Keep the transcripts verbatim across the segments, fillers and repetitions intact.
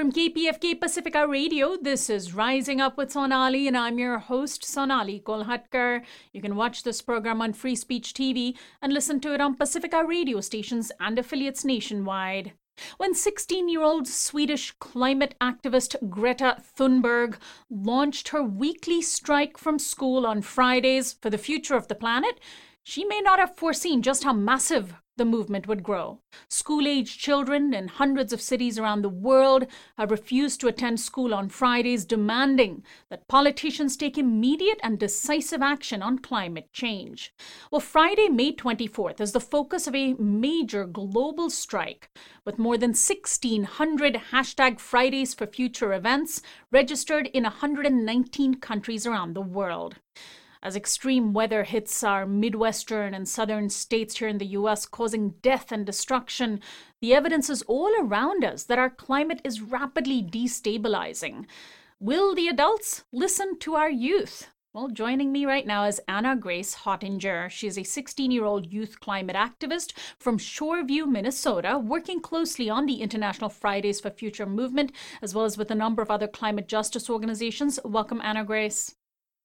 From K P F K Pacifica Radio, this is Rising Up with Sonali, and I'm your host, Sonali Kolhatkar. You can watch this program on Free Speech T V and listen to it on Pacifica radio stations and affiliates nationwide. When sixteen-year-old Swedish climate activist Greta Thunberg launched her weekly strike from school on Fridays for the future of the planet, she may not have foreseen just how massive the movement would grow. School-aged children in hundreds of cities around the world have refused to attend school on Fridays, demanding that politicians take immediate and decisive action on climate change. Well, Friday, May twenty-fourth, is the focus of a major global strike, with more than sixteen hundred hashtag Fridays for Future events registered in one hundred nineteen countries around the world. As extreme weather hits our Midwestern and southern states here in the U S, causing death and destruction, the evidence is all around us that our climate is rapidly destabilizing. Will the adults listen to our youth? Well, joining me right now is Anna Grace Hottinger. She is a sixteen-year-old youth climate activist from Shoreview, Minnesota, working closely on the International Fridays for Future movement, as well as with a number of other climate justice organizations. Welcome, Anna Grace.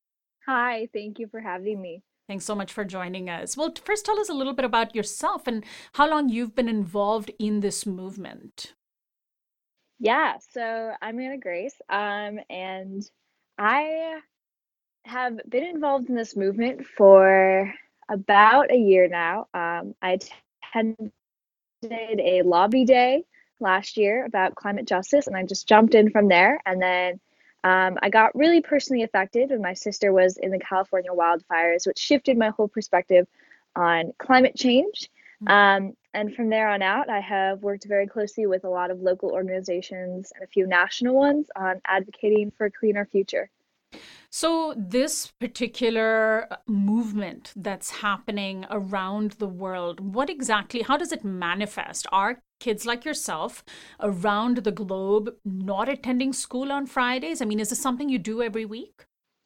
Hi, thank you for having me. Thanks so much for joining us. Well, first tell us a little bit about yourself and how long you've been involved in this movement. Yeah, so I'm Anna Grace, um, and I have been involved in this movement for about a year now. Um, I attended a lobby day last year about climate justice, and I just jumped in from there. And then um, I got really personally affected when my sister was in the California wildfires, which shifted my whole perspective on climate change. Um, and from there on out, I have worked very closely with a lot of local organizations and a few national ones on advocating for a cleaner future. So this particular movement that's happening around the world, what exactly, how does it manifest? Are kids like yourself around the globe not attending school on Fridays? I mean, is this something you do every week?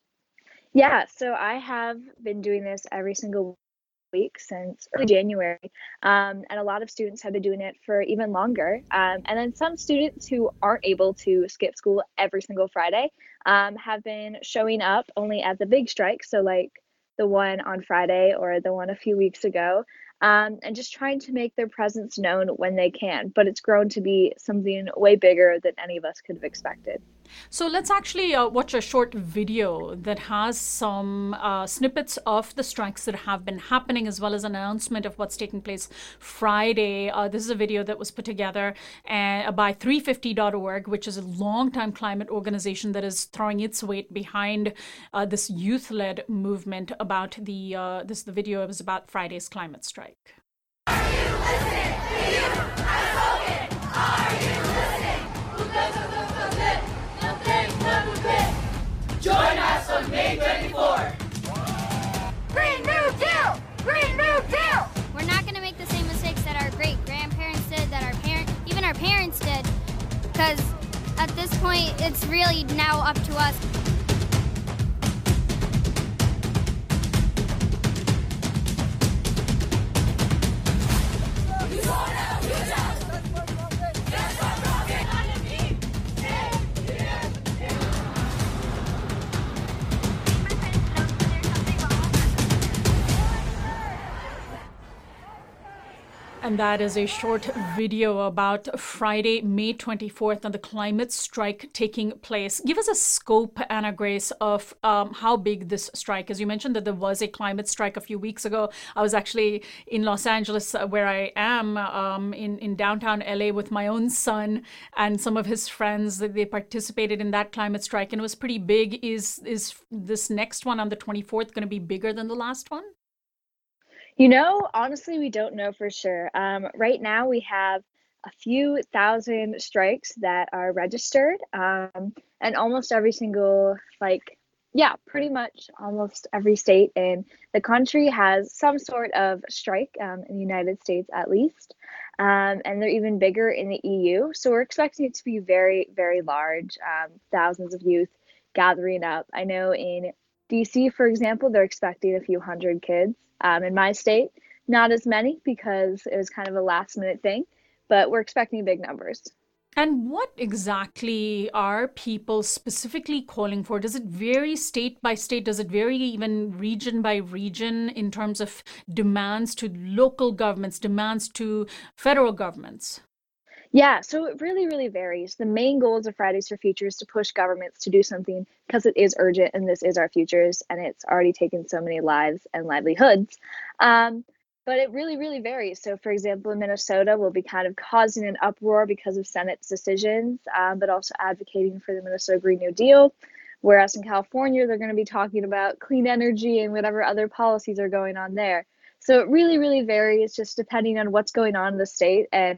Yeah, so I have been doing this every single week since early January, um, and a lot of students have been doing it for even longer. Um, and then some students who aren't able to skip school every single Friday um, have been showing up only at the big strike, so like the one on Friday or the one a few weeks ago, um, and just trying to make their presence known when they can. But it's grown to be something way bigger than any of us could have expected. So let's actually uh, watch a short video that has some uh, snippets of the strikes that have been happening, as well as an announcement of what's taking place Friday. Uh, this is a video that was put together uh, by three fifty dot org, which is a longtime climate organization that is throwing its weight behind uh, this youth-led movement about the, uh, this the video was about Friday's climate strike. Are you listening? Do you have a slogan? Are you listening? Join us on May twenty-fourth. Green New Deal! Green New Deal! We're not going to make the same mistakes that our great-grandparents did, that our parent, even our parents did, because at this point, it's really now up to us. And that is a short video about Friday, May twenty-fourth, and the climate strike taking place. Give us a scope, Anna Grace, of um, how big this strike is. You mentioned that there was a climate strike a few weeks ago. I was actually in Los Angeles, uh, where I am, um, in, in downtown L A with my own son and some of his friends. They participated in that climate strike, and it was pretty big. Is, is this next one on the twenty-fourth going to be bigger than the last one? You know, honestly, we don't know for sure. Um, right now, we have a few thousand strikes that are registered, um, and almost every single, like, yeah, pretty much almost every state in the country has some sort of strike, um, in the United States at least, um, and they're even bigger in the E U. So we're expecting it to be very, very large, um, thousands of youth gathering up. I know in D C, for example, they're expecting a few hundred kids. Um, in my state, not as many because it was kind of a last minute thing, but we're expecting big numbers. And what exactly are people specifically calling for? Does it vary state by state? Does it vary even region by region in terms of demands to local governments, demands to federal governments? Yeah, so it really, really varies. The main goals of Fridays for Future is to push governments to do something because it is urgent and this is our futures and it's already taken so many lives and livelihoods. Um, but it really, really varies. So, for example, in Minnesota, we'll be kind of causing an uproar because of Senate's decisions, um, but also advocating for the Minnesota Green New Deal. Whereas in California, they're going to be talking about clean energy and whatever other policies are going on there. So it really, really varies just depending on what's going on in the state and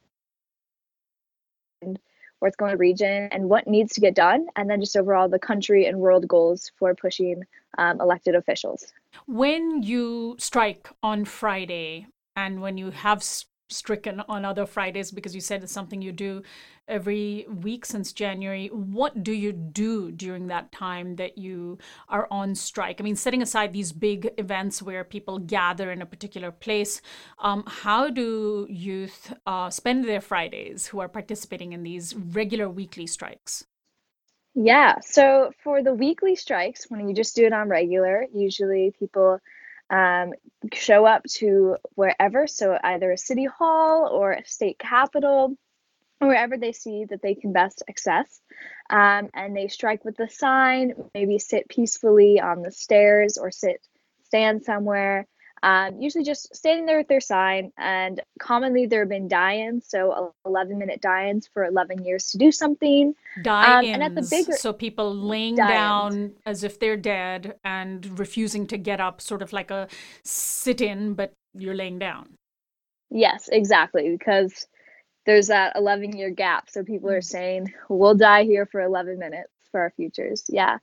what's going on in the region and what needs to get done, and then just overall the country and world goals for pushing um, elected officials. When you strike on Friday and when you have s- stricken on other Fridays, because you said it's something you do every week since January, what do you do during that time that you are on strike? I mean, setting aside these big events where people gather in a particular place, um, how do youth uh, spend their Fridays who are participating in these regular weekly strikes? Yeah, so for the weekly strikes, when you just do it on regular, usually people um, show up to wherever, so either a city hall or a state capitol, wherever they see that they can best access. Um, and they strike with the sign, maybe sit peacefully on the stairs or sit, stand somewhere. Um, usually just standing there with their sign. And commonly there have been die-ins, so eleven minute die-ins for eleven years to do something. Um, and at the Die-ins, bigger so people laying die-ins, down as if they're dead and refusing to get up, sort of like a sit-in, but you're laying down. yes, exactly, because there's that eleven year gap. So people are Mm. saying, we'll die here for eleven minutes for our futures. Yeah.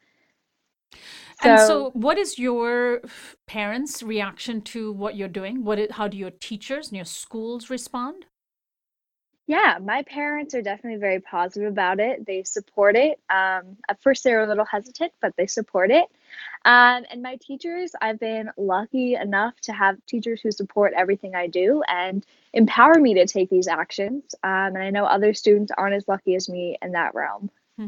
And So so, what is your f- parents' reaction to what you're doing? What? I- how do your teachers and your schools respond? yeah, my parents are definitely very positive about it. They support it. Um, at first, they were a little hesitant, but they support it. Um, and my teachers, I've been lucky enough to have teachers who support everything I do and empower me to take these actions. Um, and I know other students aren't as lucky as me in that realm. Hmm.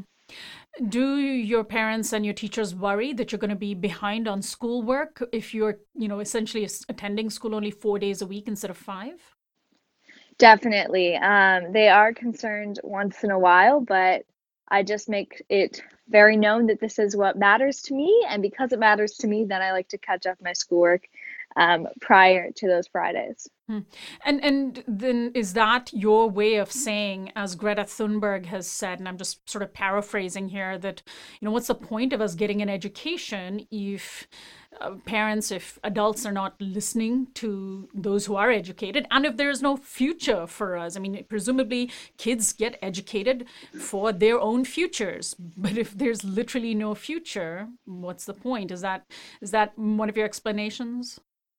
Do your parents and your teachers worry that you're going to be behind on schoolwork if you're, you know, essentially s- attending school only four days a week instead of five? Definitely. Um, they are concerned once in a while, but I just make it very known that this is what matters to me. And because it matters to me, then I like to catch up my schoolwork um, prior to those Fridays. Hmm. And and then is that your way of saying, as Greta Thunberg has said, and I'm just sort of paraphrasing here, that, you know, what's the point of us getting an education if uh, parents, if adults are not listening to those who are educated, and if there is no future for us? I mean, presumably kids get educated for their own futures, but if there's literally no future, what's the point? Is that is that one of your explanations?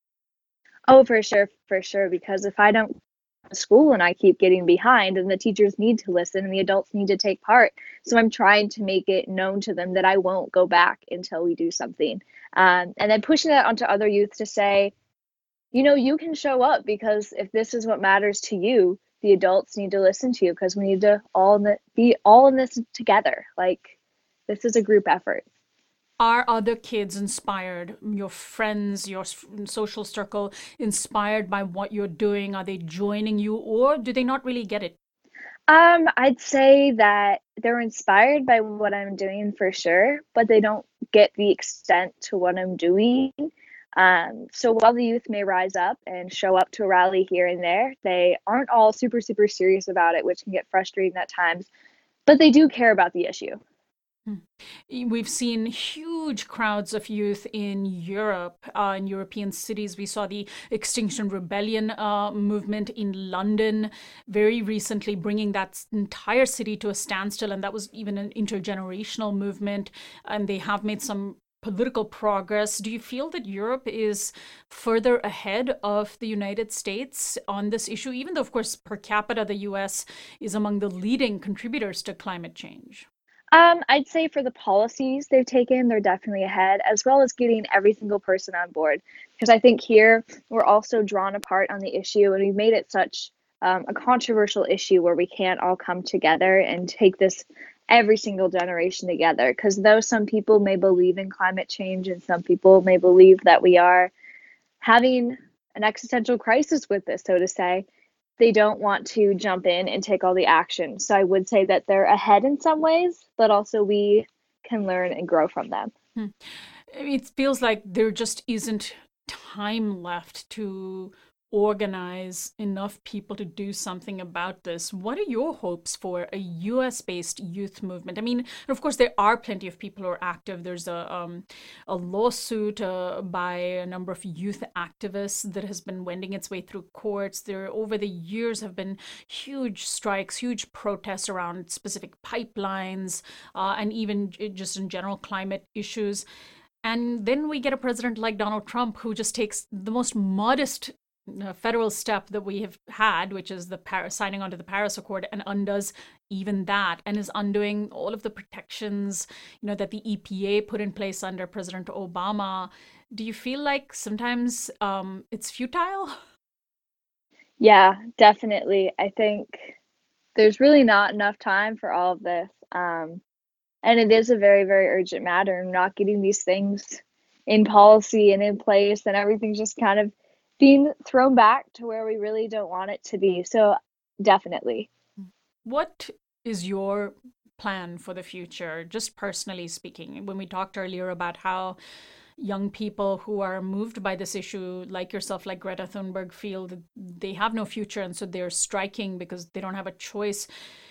Oh, for sure, for sure. Because if I don't go to school and I keep getting behind, and the teachers need to listen and the adults need to take part. So I'm trying to make it known to them that I won't go back until we do something. Um, and then pushing that onto other youth to say, you know, you can show up because if this is what matters to you, the adults need to listen to you because we need to all in the, be all in this together. Like this is a group effort. Are other kids inspired? Your friends, your s- social circle inspired by what you're doing? Are they joining you, or do they not really get it? Um, I'd say that they're inspired by what I'm doing for sure, but they don't get the extent to what I'm doing. Um, so while the youth may rise up and show up to a rally here and there, they aren't all super, super serious about it, which can get frustrating at times, but they do care about the issue. Hmm. Y- We've seen huge crowds of youth in Europe, uh, in European cities. We saw the Extinction Rebellion uh, movement in London very recently, bringing that s- entire city to a standstill. And that was even an intergenerational movement. And they have made some political progress. Do you feel that Europe is further ahead of the United States on this issue, even though, of course, per capita, the U S is among the leading contributors to climate change? Um, I'd say for the policies they've taken, they're definitely ahead, as well as getting every single person on board. Because I think here we're also drawn apart on the issue, and we've made it such um, a controversial issue where we can't all come together and take this every single generation together. Because though some people may believe in climate change and some people may believe that we are having an existential crisis with this, so to say, they don't want to jump in and take all the action. So I would say that they're ahead in some ways, but also we can learn and grow from them. Hmm. It feels like there just isn't time left to organize enough people to do something about this. What are your hopes for a U S-based youth movement? I mean, of course, there are plenty of people who are active. There's a um, a lawsuit uh, by a number of youth activists that has been wending its way through courts. There, over the years, have been huge strikes, huge protests around specific pipelines, uh, and even just in general climate issues. And then we get a president like Donald Trump who just takes the most modest uh, federal step that we have had, which is the Paris, signing onto the Paris Accord, and undoes even that, and is undoing all of the protections, you know, that the E P A put in place under President Obama. Do you feel like sometimes um, it's futile? Yeah, definitely. I think there's really not enough time for all of this. Um, and it is a very, very urgent matter. And not getting these things in policy and in place, and everything's just kind of being thrown back to where we really don't want it to be. So definitely. What is your plan for the future, just personally speaking? When we talked earlier about how young people who are moved by this issue, like yourself, like Greta Thunberg, feel that they have no future, and so they're striking because they don't have a choice.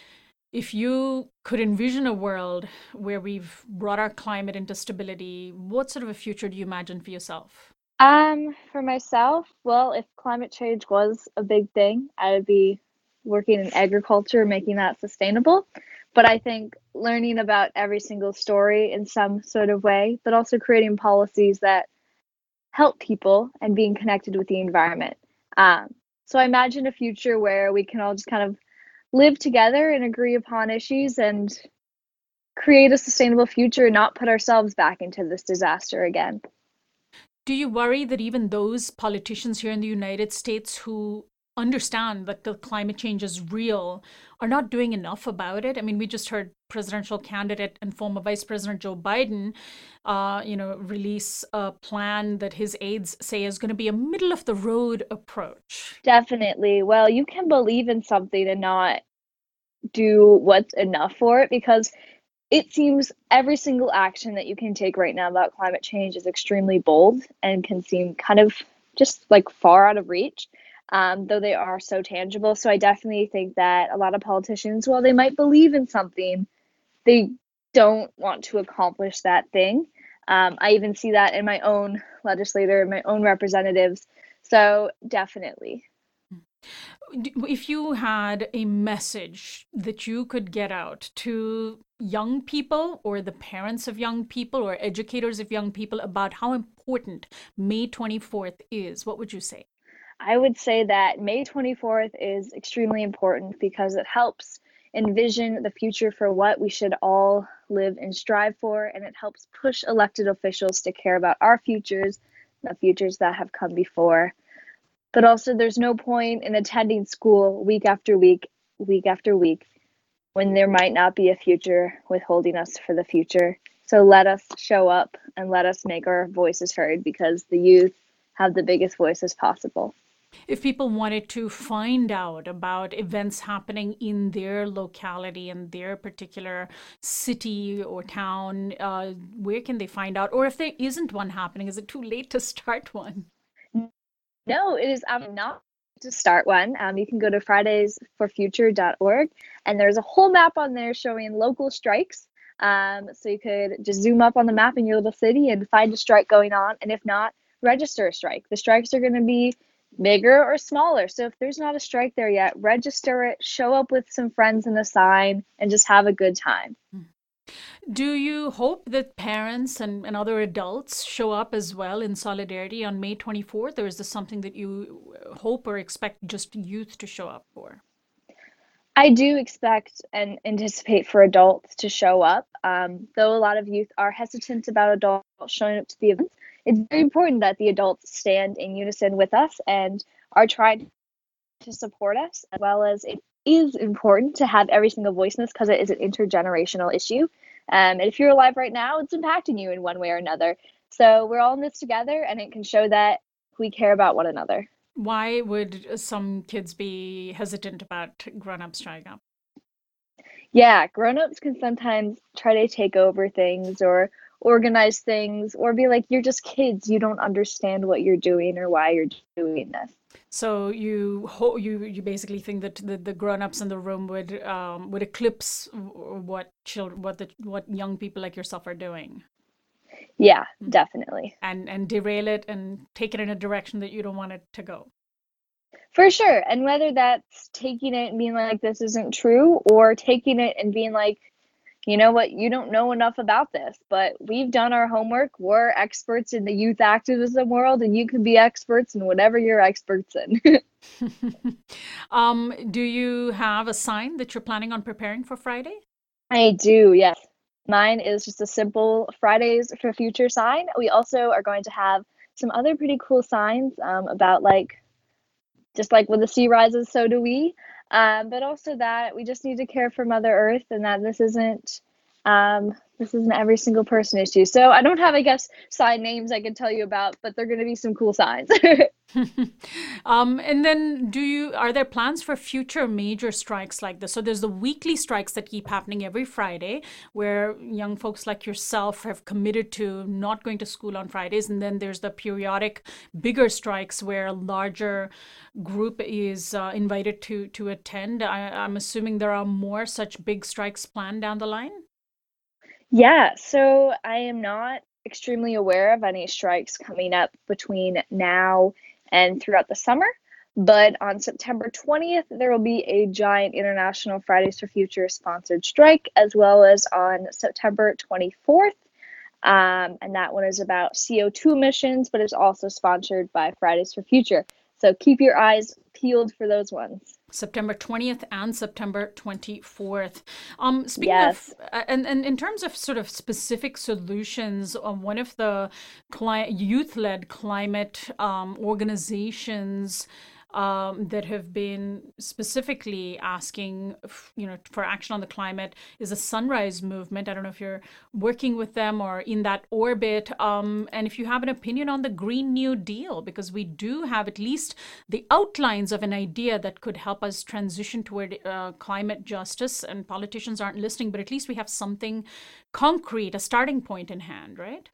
If you could envision a world where we've brought our climate into stability, what sort of a future do you imagine for yourself? Um, for myself, well, if climate change was a big thing, I would be working in agriculture, making that sustainable. But I think learning about every single story in some sort of way, but also creating policies that help people and being connected with the environment. Um, so I imagine a future where we can all just kind of live together and agree upon issues and create a sustainable future and not put ourselves back into this disaster again. Do you worry that even those politicians here in the United States who understand that the climate change is real are not doing enough about it? I mean, we just heard presidential candidate and former Vice President Joe Biden, uh, you know, release a plan that his aides say is going to be a middle of the road approach. Definitely. Well, you can believe in something and not do what's enough for it, because it seems every single action that you can take right now about climate change is extremely bold and can seem kind of just like far out of reach, um, though they are so tangible. So I definitely think that a lot of politicians, while they might believe in something, they don't want to accomplish that thing. Um, I even see that in my own legislator, my own representatives. So definitely. If you had a message that you could get out to young people or the parents of young people or educators of young people about how important May twenty-fourth is, what would you say? I would say that May twenty-fourth is extremely important because it helps envision the future for what we should all live and strive for, and it helps push elected officials to care about our futures, the futures that have come before. But also, there's no point in attending school week after week, week after week, when there might not be a future withholding us for the future. So let us show up and let us make our voices heard, because the youth have the biggest voices possible. If people wanted to find out about events happening in their locality, in their particular city or town, uh, where can they find out? Or if there isn't one happening, is it too late to start one? No, it is um, not to start one. Um, you can go to fridays for future dot org, and there's a whole map on there showing local strikes. Um, so you could just zoom up on the map in your little city and find a strike going on. And if not, register a strike. The strikes are going to be bigger or smaller. So if there's not a strike there yet, register it, show up with some friends and a sign, and just have a good time. Do you hope that parents and, and other adults show up as well in solidarity on May twenty-fourth, or is this something that you hope or expect just youth to show up for? I do expect and anticipate for adults to show up, um, though a lot of youth are hesitant about adults showing up to the events. It's very important that the adults stand in unison with us and are trying to support us, as well as it is important to have every single voice in this because it is an intergenerational issue. Um, and if you're alive right now, it's impacting you in one way or another. So we're all in this together, and it can show that we care about one another. Why would some kids be hesitant about grown-ups showing up? Yeah, grown-ups can sometimes try to take over things or organize things or be like, you're just kids, you don't understand what you're doing or why you're doing this. So you ho- you you basically think that the, the grown-ups in the room would um, would eclipse what children what the what young people like yourself are doing. Yeah, definitely. And and derail it and take it in a direction that you don't want it to go. For sure. And whether that's taking it and being like, this isn't true, or taking it and being like, you know what, you don't know enough about this, but we've done our homework. We're experts in the youth activism world, and you can be experts in whatever you're experts in. um, do you have a sign that you're planning on preparing for Friday? I do, yes. Mine is just a simple Fridays for Future sign. We also are going to have some other pretty cool signs um, about like, just like when the sea rises, so do we. Um, but also that we just need to care for Mother Earth, and that this isn't um, this isn't every single person issue. So I don't have, I guess, sign names I can tell you about, but they're going to be some cool signs. um, and then do you, are there plans for future major strikes like this? So there's the weekly strikes that keep happening every Friday, where young folks like yourself have committed to not going to school on Fridays. And then there's the periodic bigger strikes where a larger group is uh, invited to, to attend. I, I'm assuming there are more such big strikes planned down the line? Yeah, so I am not extremely aware of any strikes coming up between now and throughout the summer. But on September twentieth, there will be a giant International Fridays for Future sponsored strike, as well as on September twenty-fourth. Um, and that one is about C O two emissions, but is also sponsored by Fridays for Future. So keep your eyes peeled for those ones. September twentieth and September twenty-fourth. Um, speaking Yes. of, uh, and, and in terms of sort of specific solutions, um, one of the cli- youth-led climate um, organizations um, that have been specifically asking, f- you know, for action on the climate is the Sunrise Movement. I don't know if you're working with them or in that orbit, um, and if you have an opinion on the Green New Deal, because we do have at least the outlines of an idea that could help us transition toward uh, climate justice. And politicians aren't listening, but at least we have something concrete, a starting point in hand, right?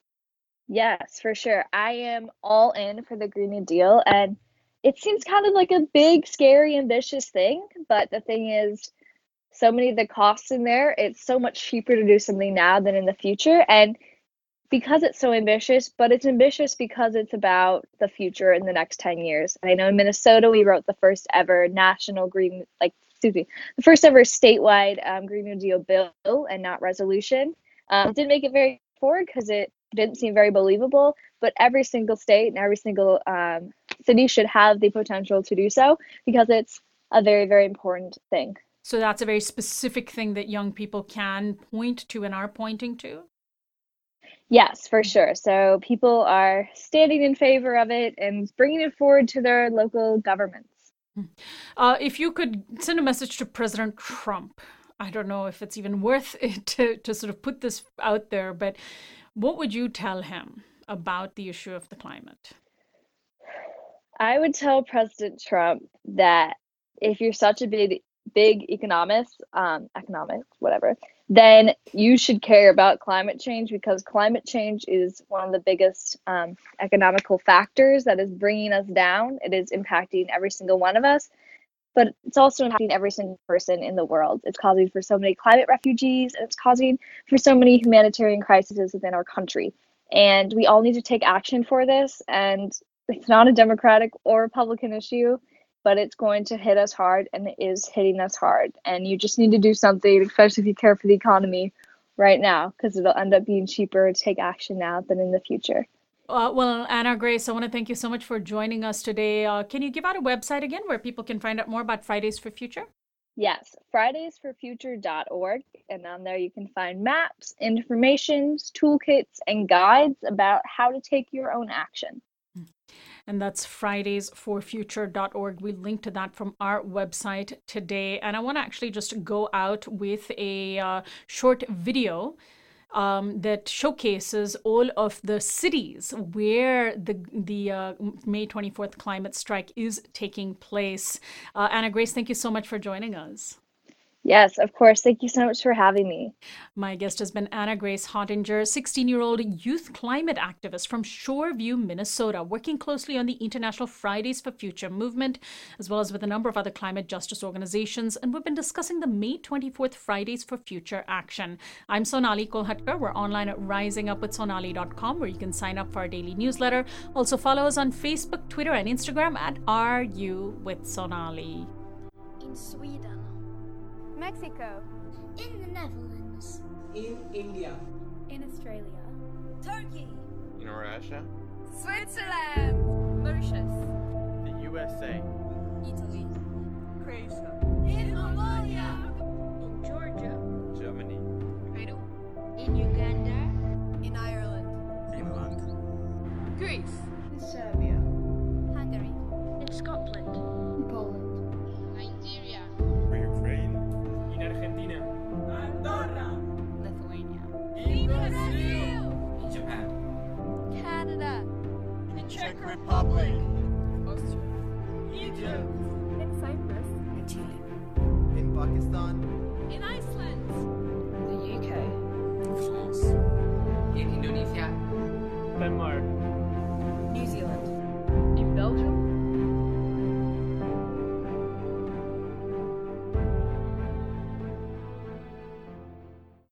Yes, for sure. I am all in for the Green New Deal, and it seems kind of like a big, scary, ambitious thing. But the thing is, so many of the costs in there, it's so much cheaper to do something now than in the future. And because it's so ambitious, but it's ambitious because it's about the future in the next ten years. And I know in Minnesota, we wrote the first ever national green, like, excuse me, the first ever statewide um, Green New Deal bill and not resolution. Um, didn't make it very forward because it didn't seem very believable, but every single state and every single um, city should have the potential to do so because it's a very, very important thing. So that's a very specific thing that young people can point to and are pointing to? Yes, for sure. So people are standing in favor of it and bringing it forward to their local governments. Uh, if you could send a message to President Trump, I don't know if it's even worth it to, to sort of put this out there, but what would you tell him about the issue of the climate? I would tell President Trump that if you're such a big, big economist, um, economics, whatever, then you should care about climate change because climate change is one of the biggest um, economical factors that is bringing us down. It is impacting every single one of us, but it's also impacting every single person in the world. It's causing for so many climate refugees, and it's causing for so many humanitarian crises within our country. And we all need to take action for this. And it's not a Democratic or Republican issue, but it's going to hit us hard, and it is hitting us hard. And you just need to do something, especially if you care for the economy right now, because it'll end up being cheaper to take action now than in the future. Uh, well, Anna Grace, I want to thank you so much for joining us today. Uh, can you give out a website again where people can find out more about Fridays for Future? Yes, fridays for future dot org. And on there you can find maps, informations, toolkits, and guides about how to take your own action. And that's fridays for future dot org. We link to that from our website today. And I want to actually just go out with a uh, short video um, that showcases all of the cities where the the uh, May twenty-fourth climate strike is taking place. Uh, Anna Grace, thank you so much for joining us. Yes, of course. Thank you so much for having me. My guest has been Anna Grace Hottinger, sixteen-year-old youth climate activist from Shoreview, Minnesota, working closely on the International Fridays for Future movement, as well as with a number of other climate justice organizations. And we've been discussing the May twenty-fourth Fridays for Future action. I'm Sonali Kolhatkar. We're online at rising up with sonali dot com, where you can sign up for our daily newsletter. Also follow us on Facebook, Twitter, and Instagram at Are You with Sonali. In Sweden. Mexico. In the Netherlands. In India. In Australia. Turkey. In Russia. Switzerland. Mauritius. The U S A. Italy. Croatia. In Mongolia. In Georgia. Germany. Peru. In Uganda. In Ireland. Finland. Greece. In Serbia. Hungary. In Scotland. In Poland. Nigeria. For Ukraine. In Argentina. Andorra. Lithuania. In Brazil. In Japan. Canada. In Czech Republic. Austria. Egypt. In Cyprus. In Chile. In Pakistan. In Iceland. The U K. In France. In Indonesia. Denmark.